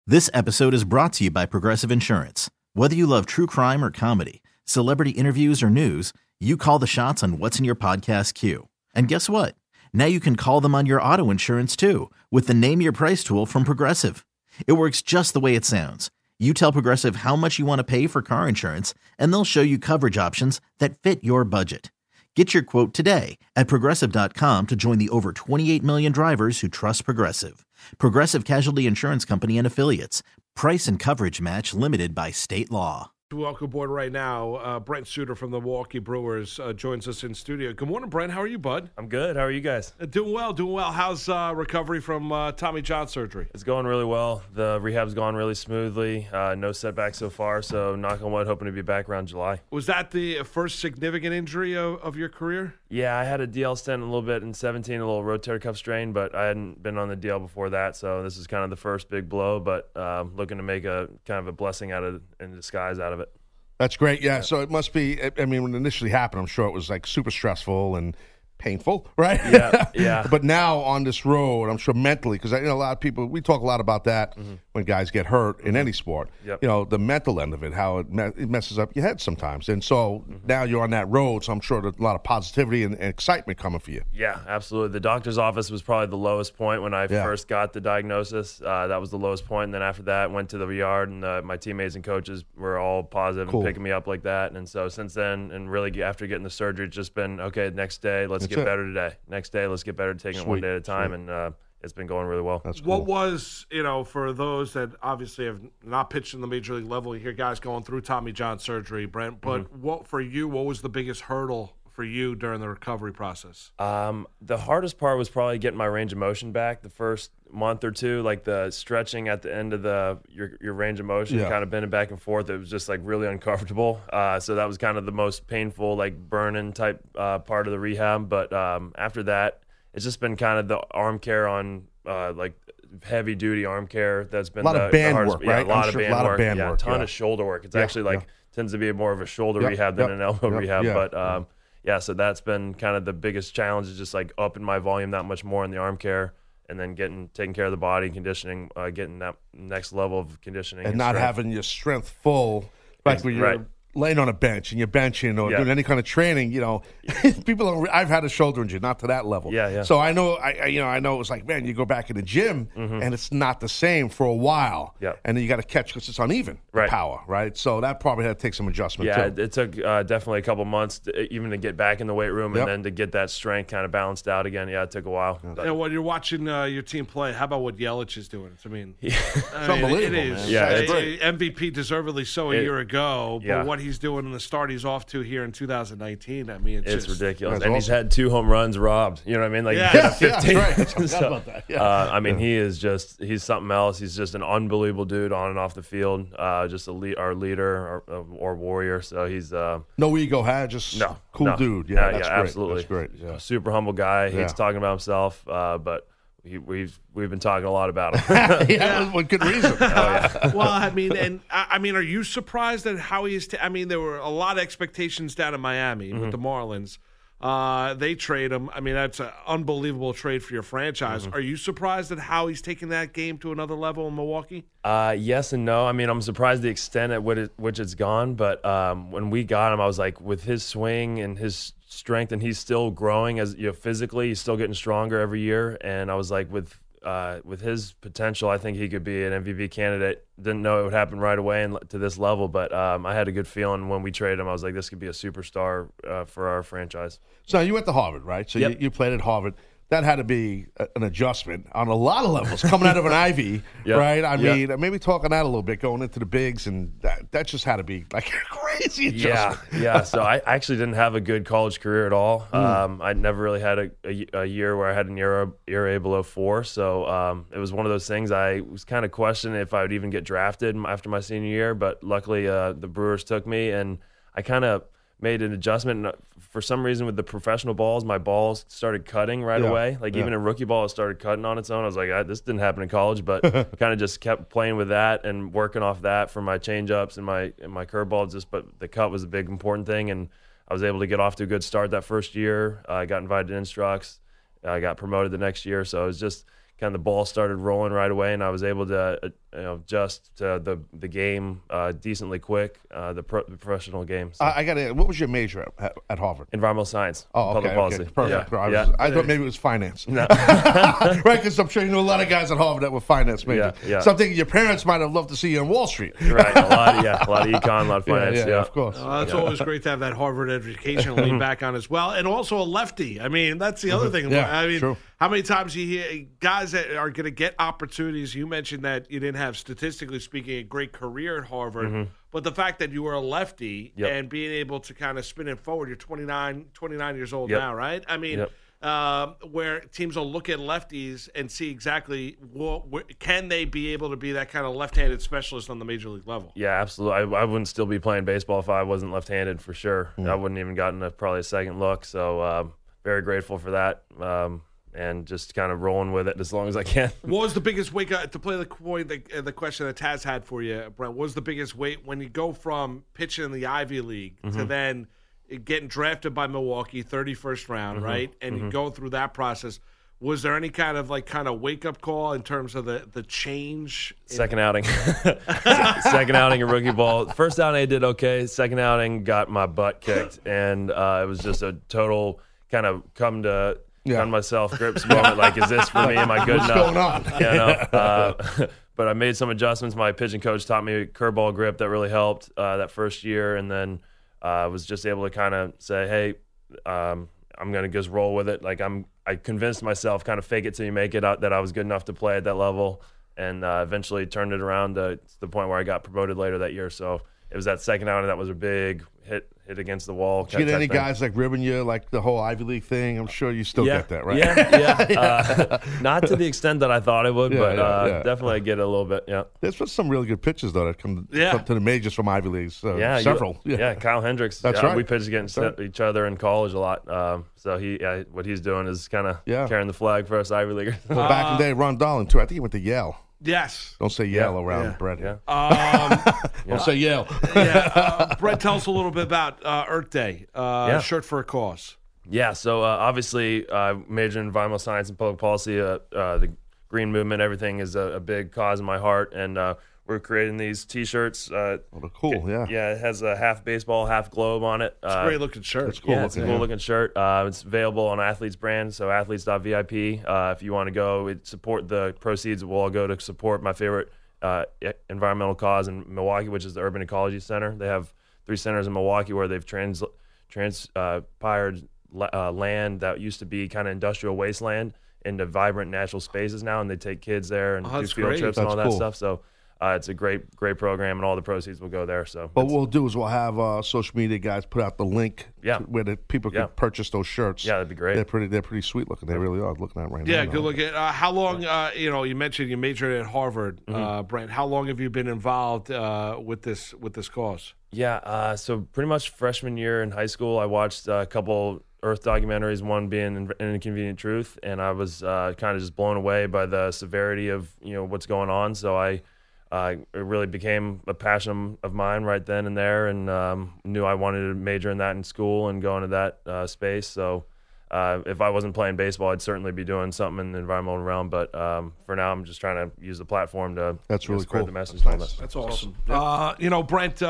This episode is brought to you by Progressive Insurance. Whether you love true crime or comedy, celebrity interviews or news, you call the shots on what's in your podcast queue. And guess what? Now you can call them on your auto insurance too with the Name Your Price tool from Progressive. It works just the way it sounds. You tell Progressive how much you want to pay for car insurance, and they'll show you coverage options that fit your budget. Get your quote today at Progressive.com to join the over 28 million drivers who trust Progressive. Progressive Casualty Insurance Company and Affiliates. Price and coverage match limited by state law. Welcome aboard right now. Brent Suter from the Milwaukee Brewers joins us in studio. Good morning, Brent. How are you, bud? I'm good. How are you guys? Doing well, doing well. How's recovery from Tommy John surgery? It's going really well. The rehab's gone really smoothly. No setbacks so far, so knock on wood, hoping to be back around July. Was that the first significant injury of your career? Yeah, I had a DL stent a little bit in 17, a little rotator cuff strain, but I hadn't been on the DL before that, so this is kind of the first big blow, but looking to make a kind of a blessing in disguise out of it. That's great. Yeah. So it must be, I mean, when it initially happened, I'm sure it was like super stressful and painful, right? Yeah. But now on this road, I'm sure mentally, because a lot of people, we talk a lot about that when guys get hurt in any sport. Yep. The mental end of it, how it messes up your head sometimes. And so now you're on that road, so I'm sure there's a lot of positivity and excitement coming for you. Yeah, absolutely. The doctor's office was probably the lowest point when I first got the diagnosis. That was the lowest point. And then after that, went to the yard, and my teammates and coaches were all positive and picking me up like that. And so since then, and really after getting the surgery, it's just been, okay, next day, let's get better today. Next day, let's get better, taking it one day at a time. And it's been going really well. That's cool. What was, for those that obviously have not pitched in the major league level, you hear guys going through Tommy John surgery, Brent, but what was the biggest hurdle for you during the recovery process? The hardest part was probably getting my range of motion back the first month or two, like the stretching at the end of your range of motion, kind of bending back and forth. It was just like really uncomfortable. So that was kind of the most painful, like burning type part of the rehab. But after that, it's just been kind of the arm care on like heavy duty arm care. That's been a lot of band hardest, work, right? A lot of band work. A ton yeah. of shoulder work. It's actually tends to be more of a shoulder rehab than an elbow rehab. But so that's been kind of the biggest challenge, is just like upping my volume that much more in the arm care, and then taking care of the body, conditioning, getting that next level of conditioning. And not strength. having your strength full, like when you're laying on a bench and you're benching or doing any kind of training, people I've had a shoulder injury, not to that level. Yeah. So I know, I know it was like, man, you go back in the gym and it's not the same for a while. Yeah. And then you got to catch because it's uneven power, right? So that probably had to take some adjustment too. It took definitely a couple months even to get back in the weight room and then to get that strength kind of balanced out again. Yeah, it took a while. And when you're watching your team play, how about what Yelich is doing? It's unbelievable, it is. man. Yeah, it's MVP deservedly so a year ago, but what he's doing in the start he's off to here in 2019, I mean, it's just ridiculous. And awesome. He's had 2 home runs robbed. You know what I mean? Like, Yeah, he had 15. right. I forgot about that. Yeah. I mean, he's something else. He's just an unbelievable dude on and off the field. Just our leader or warrior. So he's no ego, just cool dude. Yeah, that's great. Absolutely. That's great. Yeah. Super humble guy. Hates talking about himself, but we've been talking a lot about him. With good reason. Well, I mean, are you surprised at how he is? There were a lot of expectations down in Miami with the Marlins. They trade him. I mean, that's an unbelievable trade for your franchise. Are you surprised at how he's taking that game to another level in Milwaukee? Yes and no. I mean, I'm surprised the extent at which it's gone. But when we got him, I was like, with his swing and his strength, and he's still growing as physically, he's still getting stronger every year. And I was like, with his potential, I think he could be an MVP candidate. Didn't know it would happen right away and to this level, but I had a good feeling when we traded him. I was like, this could be a superstar for our franchise. So you went to Harvard, right? So you played at Harvard. That had to be an adjustment on a lot of levels, coming out of an Ivy, right? I mean, maybe talking that a little bit, going into the bigs, and that just had to be like a crazy adjustment. Yeah. So I actually didn't have a good college career at all. I never really had a year where I had an ERA below 4. So it was one of those things I was kind of questioning if I would even get drafted after my senior year. But luckily, the Brewers took me, and I kind of made an adjustment. And for some reason, with the professional balls, my balls started cutting right away. Like even a rookie ball, it started cutting on its own. I was like, this didn't happen in college, but kind of just kept playing with that and working off that for my changeups and my curveballs. But the cut was a big important thing, and I was able to get off to a good start that first year. I got invited to Instructs. I got promoted the next year, so it was just kind of the ball started rolling right away, and I was able to adjust to the game decently quick, the professional game. So. I got to. What was your major at Harvard? Environmental science. Oh, okay, public policy. Perfect. Yeah. I thought maybe it was finance. No. Right, because I'm sure you know a lot of guys at Harvard that were finance majors. Yeah. So I'm thinking your parents might have loved to see you on Wall Street. Right, a lot of econ, a lot of finance. Yeah, of course. It's always great to have that Harvard education lean back on as well, and also a lefty. I mean, that's the other thing. Yeah, I mean, true. how many times you hear guys that are going to get opportunities? You mentioned that you didn't have, statistically speaking, a great career at Harvard, but the fact that you were a lefty and being able to kind of spin it forward. You're 29 years old now, right? I mean. Where teams will look at lefties and see exactly can they be able to be that kind of left-handed specialist on the major league level. Yeah, absolutely. I wouldn't still be playing baseball if I wasn't left-handed for sure. I wouldn't even gotten probably a second look. So very grateful for that, and just kind of rolling with it as long as I can. What was the biggest wake up to play the question that Taz had for you, Brent? What was the biggest weight when you go from pitching in the Ivy League to then getting drafted by Milwaukee, 31st round, right? And you go through that process. Was there any kind of wake up call in terms of the change? Second outing. Second outing in rookie ball. First outing I did okay. Second outing got my butt kicked, and it was just a total kind of come to myself grips moment. Like, is this for me? Am I good enough? What's going on? But I made some adjustments. My pitching coach taught me curveball grip that really helped that first year, and then I was just able to kind of say, hey, I'm going to just roll with it. Like I convinced myself, kind of fake it till you make it, that I was good enough to play at that level, and eventually turned it around to the point where I got promoted later that year. So it was that second outing that was a big hit against the wall. Did you get any guys like ribbing you, like the whole Ivy League thing? I'm sure you still get that, right? Yeah. Not to the extent that I thought it would, but definitely I get it a little bit, There's been some really good pitchers, though, that come to the majors from Ivy Leagues. Several. Kyle Hendricks. That's right. We pitched against each other in college a lot. So what he's doing is kind of carrying the flag for us Ivy Leaguers. Well, back in the day, Ron Darling, too. I think he went to Yale. Yes. Don't say Yale around Brett. Don't say Yale. Brett, tell us a little bit about Earth Day, Shirt for a Cause. Yeah, so obviously majored in environmental science and public policy. The green movement, everything is a big cause in my heart, and we're creating these T-shirts. Cool, yeah. Yeah, it has a half baseball, half globe on it. It's a great-looking shirt. It's cool. It's a cool-looking shirt. It's available on Athletes brand, so athletes.vip. If you want to go, support the proceeds will all go to support my favorite environmental cause in Milwaukee, which is the Urban Ecology Center. They have 3 centers in Milwaukee where they've transpired land that used to be kind of industrial wasteland into vibrant natural spaces now, and they take kids there and do field trips and all that stuff. So it's a great program, and all the proceeds will go there. So, what we'll do is we'll have social media guys put out the link where the people can purchase those shirts. Yeah, that'd be great. They're pretty sweet looking. They really are. Looking at right now. Yeah, good looking. How long? You mentioned you majored at Harvard, Brent. How long have you been involved with this cause? Yeah, so pretty much freshman year in high school, I watched a couple Earth documentaries, one being An Inconvenient Truth, and I was kind of just blown away by the severity of what's going on. So it really became a passion of mine right then and there, and knew I wanted to major in that in school and go into that space. So if I wasn't playing baseball, I'd certainly be doing something in the environmental realm. But for now, I'm just trying to use the platform to really spread cool. the message. That's awesome. Brent,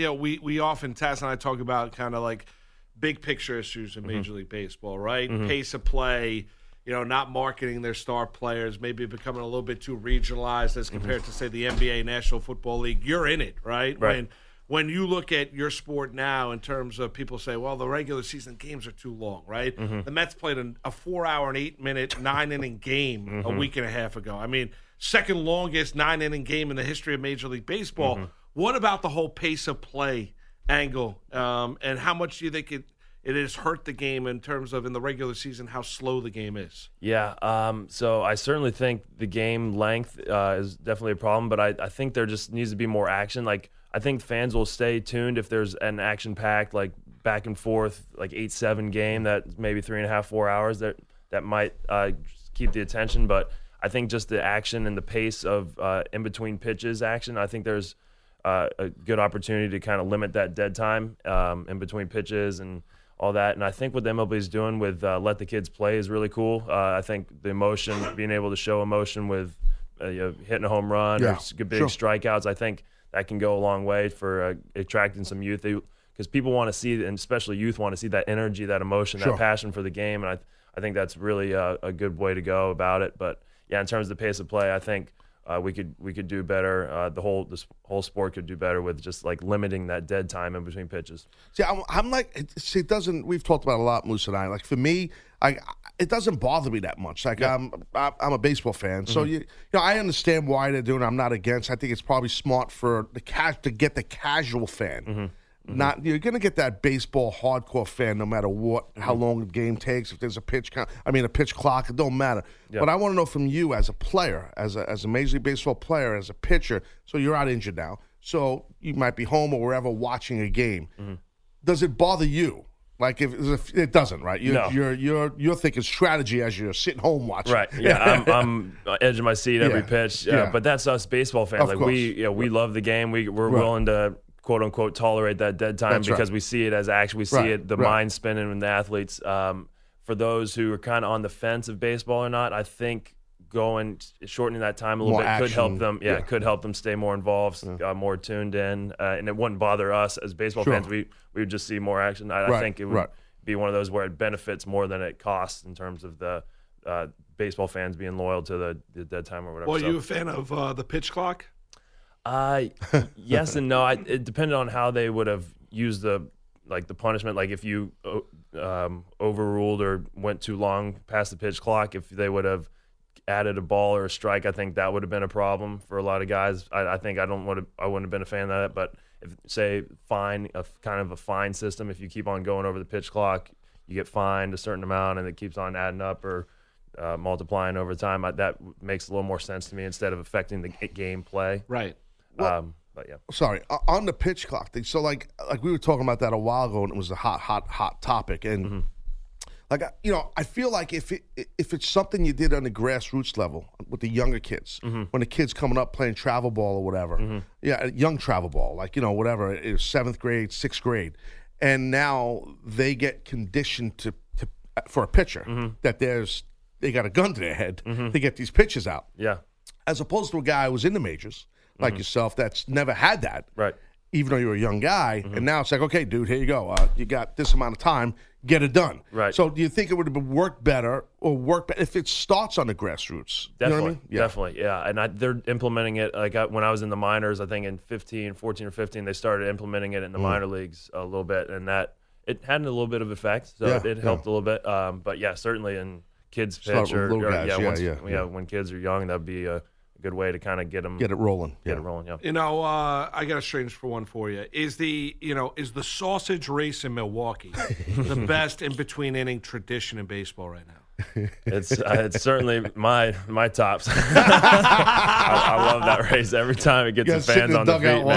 we often, Taz and I, talk about kind of like big picture issues in Major League Baseball, right? Pace of play. Not marketing their star players, maybe becoming a little bit too regionalized as compared to, say, the NBA, National Football League. You're in it, right? When you look at your sport now in terms of people say, well, the regular season games are too long, right? The Mets played a 4-hour and 8-minute, 9-inning game a week and a half ago. I mean, second longest 9-inning game in the history of Major League Baseball. What about the whole pace of play angle, and how much do you think it has hurt the game in terms of, in the regular season, how slow the game is? Yeah, so I certainly think the game length is definitely a problem, but I think there just needs to be more action. Like, I think fans will stay tuned if there's an action-packed, like, back and forth, like 8-7 game that maybe 3.5, 4 hours that might keep the attention. But I think just the action and the pace of in-between pitches action, I think there's a good opportunity to kind of limit that dead time in between pitches and all that. And I think what the MLB is doing with Let the Kids Play is really cool. I think the emotion, being able to show emotion with hitting a home run or big strikeouts. I think that can go a long way for attracting some youth. Because people want to see, and especially youth want to see that energy, that emotion, that passion for the game. And I think that's really a good way to go about it. But yeah, in terms of the pace of play, I think we could do better. This whole sport could do better with just like limiting that dead time in between pitches. See, I'm like, it doesn't. We've talked about it a lot, Moose and I. Like for me, it doesn't bother me that much. Like I'm a baseball fan, so you know I understand why they're doing it. I'm not against. I think it's probably smart for to get the casual fan. Not you're going to get that baseball hardcore fan no matter how long the game takes. If there's a pitch clock, it don't matter. Yep. But I want to know from you as a player, as a Major League Baseball player, as a pitcher. So you're out injured now, so you might be home or wherever watching a game. Does it bother you? Like if it doesn't, right? You're thinking strategy as you're sitting home watching. Right. Yeah. I'm edge of my seat every pitch. But that's us baseball fans. Of like course. we love the game. We're willing to quote unquote tolerate that dead time because we see it as action. We see it, the mind spinning in the athletes. For those who are kind of on the fence of baseball or not, I think shortening that time a little bit could help them. Yeah, it could help them stay more involved, more tuned in, and it wouldn't bother us as baseball fans. We would just see more action. I think it would be one of those where it benefits more than it costs in terms of the baseball fans being loyal to the dead time or whatever. Well, are you a fan of the pitch clock? Yes and no. It depended on how they would have used the punishment. Like if you overruled or went too long past the pitch clock, if they would have added a ball or a strike, I think that would have been a problem for a lot of guys. I think I wouldn't have been a fan of that. But if say kind of a fine system, if you keep on going over the pitch clock, you get fined a certain amount, and it keeps on adding up or multiplying over time. That makes a little more sense to me instead of affecting the game play. Right. Well, but yeah. Sorry, on the pitch clock thing. So like we were talking about that a while ago, and it was a hot topic. And I feel like if it's something you did on the grassroots level with the younger kids, when the kids coming up playing travel ball or whatever, young travel ball, like whatever, it is 7th grade, 6th grade, and now they get conditioned to for a pitcher that they got a gun to their head to get these pitches out. Yeah. As opposed to a guy who was in the majors, like yourself, that's never had that. Right. Even though you're a young guy, and now it's like, okay, dude, here you go. You got this amount of time, get it done. Right. So do you think it would have worked better if it starts on the grassroots? Definitely, you know what I mean? Definitely, yeah. And they're implementing it. Like when I was in the minors, I think in 14 or 15, they started implementing it in the minor leagues a little bit, and that it had a little bit of effect. So it helped a little bit. But yeah, certainly in kids pitch when kids are young, that'd be a good way to kind of get it rolling. Yeah. I got a strange one for you. Is the sausage race in Milwaukee the best in between inning tradition in baseball right now? It's certainly my tops. I love that race every time it gets the fans on the feet.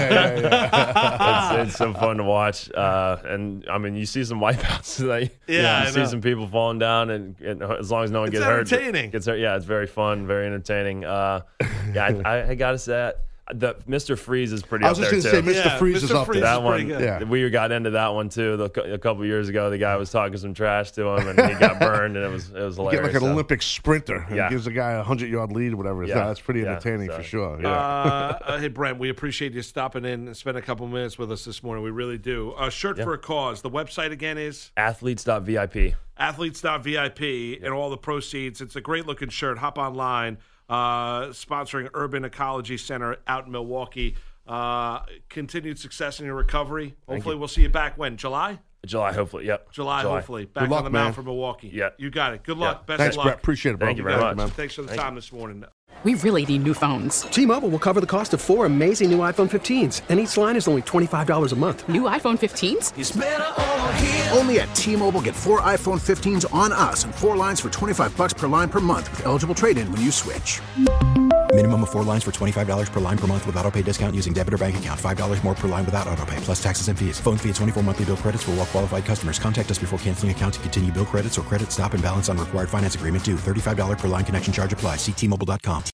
It's so fun to watch, and I mean you see some wipeouts. You see some people falling down, and as long as no one gets hurt, it's very fun, very entertaining. I gotta say. The Mr. Freeze is pretty up there, too. I was just going to say, Mr. Freeze is up there. That one, we got into that one, too. A couple years ago, the guy was talking some trash to him, and he got burned, and it was hilarious. You get like an Olympic sprinter and gives a guy a 100-yard lead or whatever. That's pretty entertaining for sure. Hey, Brent, we appreciate you stopping in and spending a couple minutes with us this morning. We really do. Shirt for a Cause. The website, again, is? Athletes.vip. Athletes.vip, and all the proceeds. It's a great-looking shirt. Hop online. Sponsoring Urban Ecology Center out in Milwaukee. Continued success in your recovery. Hopefully we'll see you back when? July, hopefully. Yep. July. Hopefully. Back on the mound for Milwaukee. Yeah. You got it. Good luck. Best Thanks, of luck. Brett. Appreciate it, bro. Thank you very much. Man. Thanks for the time this morning. We really need new phones. T-Mobile will cover the cost of 4 amazing new iPhone 15s, and each line is only $25 a month. New iPhone 15s? It's better over here. Only at T-Mobile, get 4 iPhone 15s on us and 4 lines for $25 per line per month with eligible trade-in when you switch. Minimum of 4 lines for $25 per line per month with autopay discount using debit or bank account. $5 more per line without autopay, plus taxes and fees. Phone fee at 24 monthly bill credits for well-qualified customers. Contact us before canceling account to continue bill credits or credit stop and balance on required finance agreement due. $35 per line connection charge applies. See T-Mobile.com.